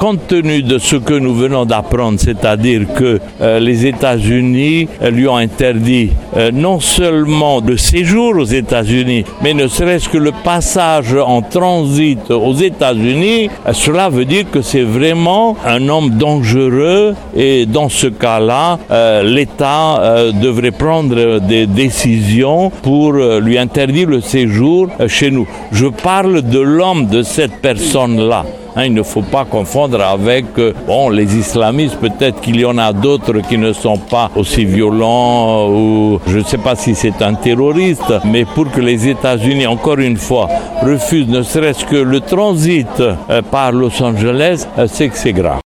compte tenu de ce que nous venons d'apprendre, c'est-à-dire que les États-Unis lui ont interdit non seulement le séjour aux États-Unis, mais ne serait-ce que le passage en transit aux États-Unis, cela veut dire que c'est vraiment un homme dangereux et dans ce cas-là, l'État devrait prendre des décisions pour lui interdire le séjour chez nous. Je parle de l'homme, de cette personne-là. Il ne faut pas confondre avec les islamistes, peut-être qu'il y en a d'autres qui ne sont pas aussi violents ou je ne sais pas si c'est un terroriste, mais pour que les États-Unis, encore une fois, refusent ne serait-ce que le transit par Los Angeles, c'est que c'est grave.